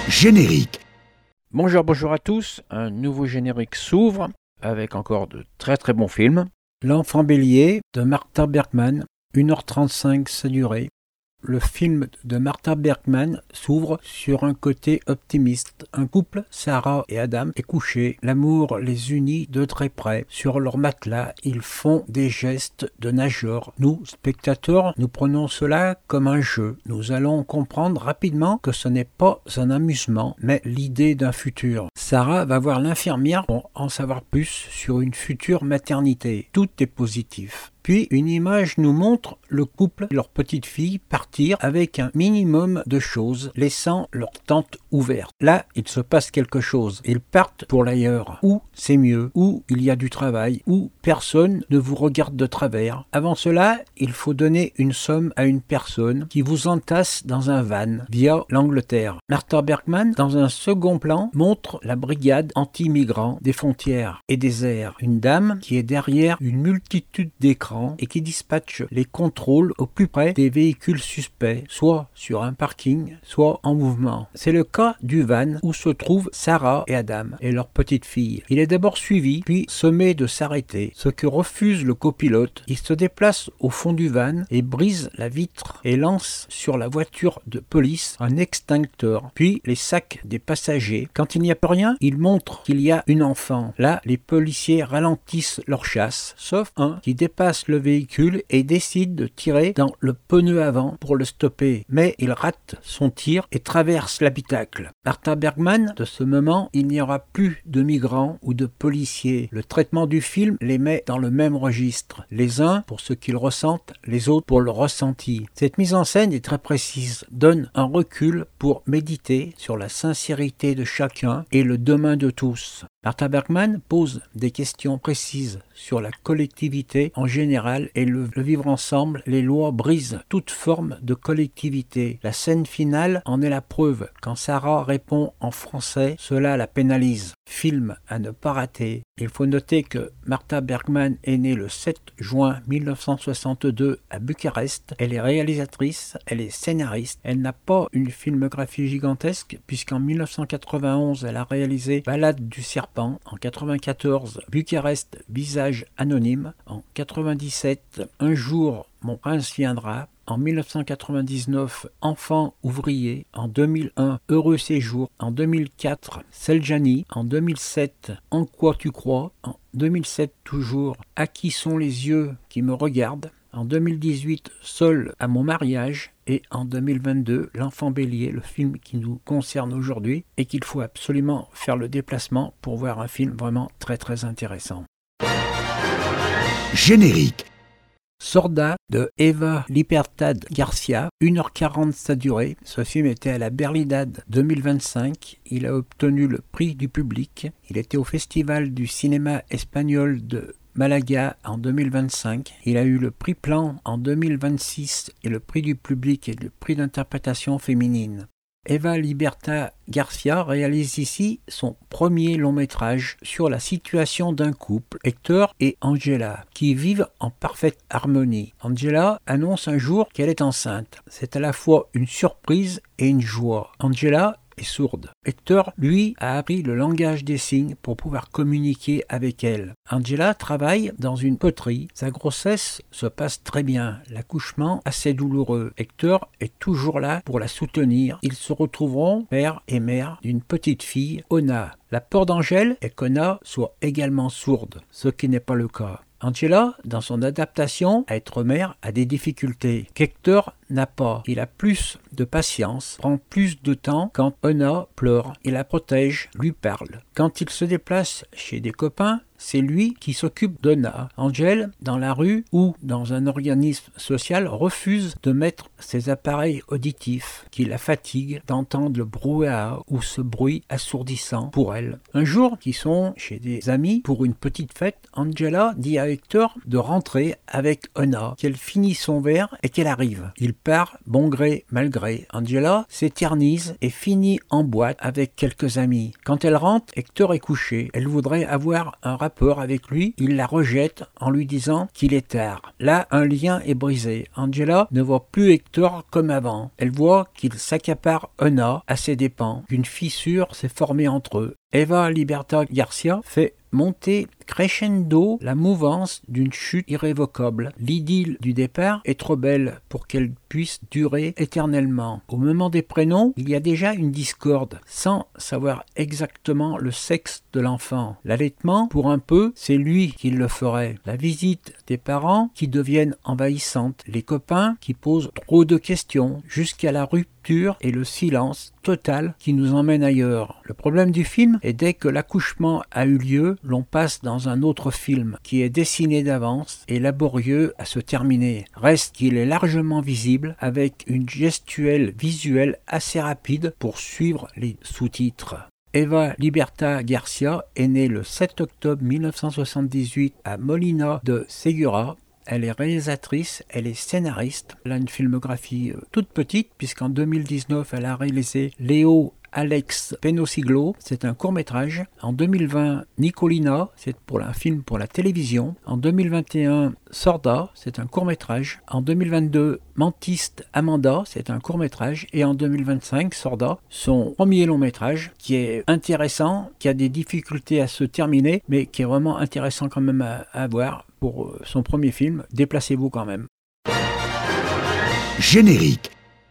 Générique. Bonjour à tous, un nouveau générique s'ouvre avec encore de très très bons films. L'Enfant Bélier de Martha Bergman, 1h35 sa durée. Le film de Martha Bergman s'ouvre sur un côté optimiste. Un couple, Sarah et Adam, est couché. L'amour les unit de très près. Sur leur matelas, ils font des gestes de nageurs. Nous, spectateurs, nous prenons cela comme un jeu. Nous allons comprendre rapidement que ce n'est pas un amusement, mais l'idée d'un futur. Sarah va voir l'infirmière pour en savoir plus sur une future maternité. Tout est positif. Puis une image nous montre le couple et leur petite fille partir avec un minimum de choses, laissant leur tente ouverte. Là, il se passe quelque chose. Ils partent pour l'ailleurs, où c'est mieux, où il y a du travail, où personne ne vous regarde de travers. Avant cela, il faut donner une somme à une personne qui vous entasse dans un van via l'Angleterre. Martha Bergman, dans un second plan, montre la brigade anti-migrants des frontières et des airs. Une dame qui est derrière une multitude d'écrans et qui dispatche les contrôles au plus près des véhicules suspects, soit sur un parking, soit en mouvement. C'est le cas du van où se trouvent Sarah et Adam et leur petite fille. Il est d'abord suivi, puis sommé de s'arrêter, ce que refuse le copilote. Il se déplace au fond du van et brise la vitre et lance sur la voiture de police un extincteur, puis les sacs des passagers. Quand il n'y a plus rien, il montre qu'il y a une enfant. Là, les policiers ralentissent leur chasse, sauf un qui dépasse le véhicule et décide de tirer dans le pneu avant pour le stopper. Mais il rate son tir et traverse l'habitacle. Martha Bergman, de ce moment, il n'y aura plus de migrants ou de policiers. Le traitement du film les met dans le même registre. Les uns pour ce qu'ils ressentent, les autres pour le ressenti. Cette mise en scène est très précise, donne un recul pour méditer sur la sincérité de chacun et le demain de tous. Martha Bergman pose des questions précises sur la collectivité en général et le vivre ensemble. Les lois brisent toute forme de collectivité. La scène finale en est la preuve. Quand Sarah répond en français, cela la pénalise. Film à ne pas rater. Il faut noter que Martha Bergman est née le 7 juin 1962 à Bucarest. Elle est réalisatrice, elle est scénariste. Elle n'a pas une filmographie gigantesque puisqu'en 1991 elle a réalisé Ballade du serpent. En 1994, Bucarest, visage anonyme. En 1997, Un jour, mon prince viendra. En 1999, Enfant ouvrier. En 2001, Heureux séjour. En 2004, Seljani. En 2007, En quoi tu crois. En 2007 toujours, À qui sont les yeux qui me regardent. En 2018, Seul à mon mariage. Et en 2022, L'Enfant Bélier, le film qui nous concerne aujourd'hui et qu'il faut absolument faire le déplacement pour voir un film vraiment très très intéressant. Générique. Sorda de Eva Libertad Garcia, 1h40 sa durée. Ce film était à la Berlinade 2025. Il a obtenu le prix du public. Il était au Festival du cinéma espagnol de Malaga en 2025. Il a eu le prix Plan en 2026 et le prix du public et le prix d'interprétation féminine. Eva Libertad Garcia réalise ici son premier long métrage sur la situation d'un couple, Hector et Angela, qui vivent en parfaite harmonie. Angela annonce un jour qu'elle est enceinte. C'est à la fois une surprise et une joie. Angela est sourde. Hector, lui, a appris le langage des signes pour pouvoir communiquer avec elle. Angela travaille dans une poterie. Sa grossesse se passe très bien. L'accouchement assez douloureux. Hector est toujours là pour la soutenir. Ils se retrouveront père et mère d'une petite fille, Ona. La peur d'Angèle est qu'Ona soit également sourde, ce qui n'est pas le cas. Angela, dans son adaptation à être mère, a des difficultés qu'Hector n'a pas. Il a plus de patience, prend plus de temps quand Ona pleure. Il la protège, lui parle. Quand il se déplace chez des copains, c'est lui qui s'occupe d'Ona. Angel, dans la rue ou dans un organisme social, refuse de mettre ses appareils auditifs qui la fatiguent d'entendre le brouhaha ou ce bruit assourdissant pour elle. Un jour, qu'ils sont chez des amis pour une petite fête, Angela dit à Hector de rentrer avec Ona, qu'elle finit son verre et qu'elle arrive. Il part, bon gré, mal gré. Angela s'éternise et finit en boîte avec quelques amis. Quand elle rentre, Hector est couché. Elle voudrait avoir un rapport rapport avec lui, il la rejette en lui disant qu'il est tard. Là, un lien est brisé. Angela ne voit plus Hector comme avant. Elle voit qu'il s'accapare Anna à ses dépens, qu'une fissure s'est formée entre eux. Eva Liberta Garcia fait monter crescendo la mouvance d'une chute irrévocable. L'idylle du départ est trop belle pour qu'elle puisse durer éternellement. Au moment des prénoms, il y a déjà une discorde, sans savoir exactement le sexe de l'enfant. L'allaitement, pour un peu, c'est lui qui le ferait. La visite des parents qui deviennent envahissantes. Les copains qui posent trop de questions, jusqu'à la rupture et le silence total qui nous emmène ailleurs. Le problème du film est dès que l'accouchement a eu lieu, l'on passe dans un autre film qui est dessiné d'avance et laborieux à se terminer. Reste qu'il est largement visible avec une gestuelle visuelle assez rapide pour suivre les sous-titres. Eva Liberta Garcia est née le 7 octobre 1978 à Molina de Segura. Elle est réalisatrice, elle est scénariste. Elle a une filmographie toute petite puisqu'en 2019 elle a réalisé Léo Alex Penosiglo, c'est un court-métrage. En 2020, Nicolina, c'est pour un film pour la télévision. En 2021, Sorda, c'est un court-métrage. En 2022, Mantiste Amanda, c'est un court-métrage. Et en 2025, Sorda, son premier long-métrage, qui est intéressant, qui a des difficultés à se terminer, mais qui est vraiment intéressant quand même à voir pour son premier film. Déplacez-vous quand même. Générique.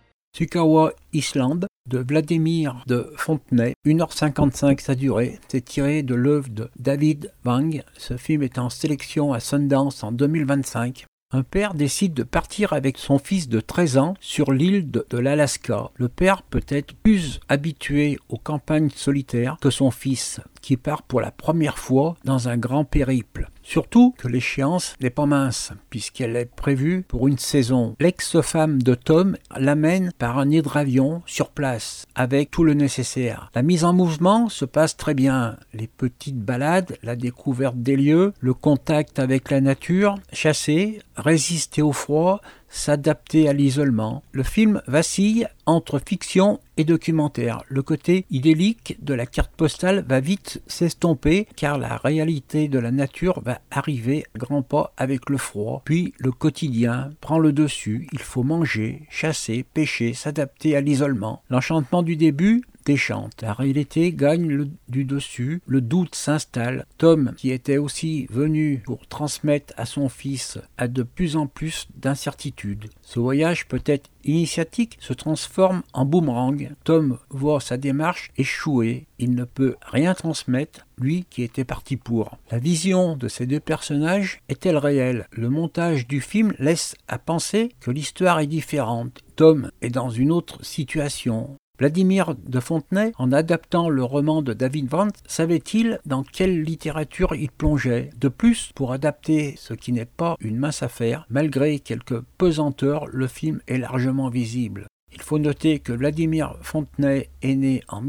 Sukawa Island de Vladimir de Fontenay, 1h55 sa durée, c'est tiré de l'œuvre de David Wang. Ce film est en sélection à Sundance en 2025. Un père décide de partir avec son fils de 13 ans sur l'île de l'Alaska. Le père peut être plus habitué aux campagnes solitaires que son fils, qui part pour la première fois dans un grand périple. Surtout que l'échéance n'est pas mince, puisqu'elle est prévue pour une saison. L'ex-femme de Tom l'amène par un hydravion sur place, avec tout le nécessaire. La mise en mouvement se passe très bien. Les petites balades, la découverte des lieux, le contact avec la nature, chasser, résister au froid, s'adapter à l'isolement. Le film vacille entre fiction et documentaire. Le côté idyllique de la carte postale va vite s'estomper car la réalité de la nature va arriver à grands pas avec le froid. Puis le quotidien prend le dessus. Il faut manger, chasser, pêcher, s'adapter à l'isolement. L'enchantement du début déchante. La réalité gagne du dessus, le doute s'installe. Tom, qui était aussi venu pour transmettre à son fils, a de plus en plus d'incertitudes. Ce voyage peut-être initiatique se transforme en boomerang. Tom voit sa démarche échouer. Il ne peut rien transmettre, lui qui était parti pour. La vision de ces deux personnages est-elle réelle? Le montage du film laisse à penser que l'histoire est différente. Tom est dans une autre situation. Vladimir de Fontenay, en adaptant le roman de David Wang, savait-il dans quelle littérature il plongeait? De plus, pour adapter ce qui n'est pas une mince affaire, malgré quelques pesanteurs, le film est largement visible. Il faut noter que Vladimir Fontenay est né en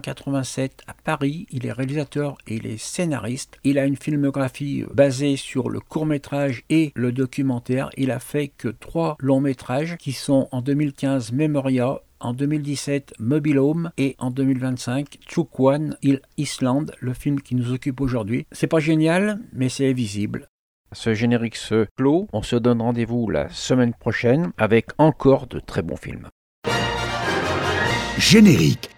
1987 à Paris. Il est réalisateur et il est scénariste. Il a une filmographie basée sur le court-métrage et le documentaire. Il a fait que 3 longs-métrages qui sont en 2015 Memoria, en 2017 Mobile Home et en 2025 Chukwan Island, le film qui nous occupe aujourd'hui. C'est pas génial, mais c'est visible. Ce générique se clôt. On se donne rendez-vous la semaine prochaine avec encore de très bons films. Générique.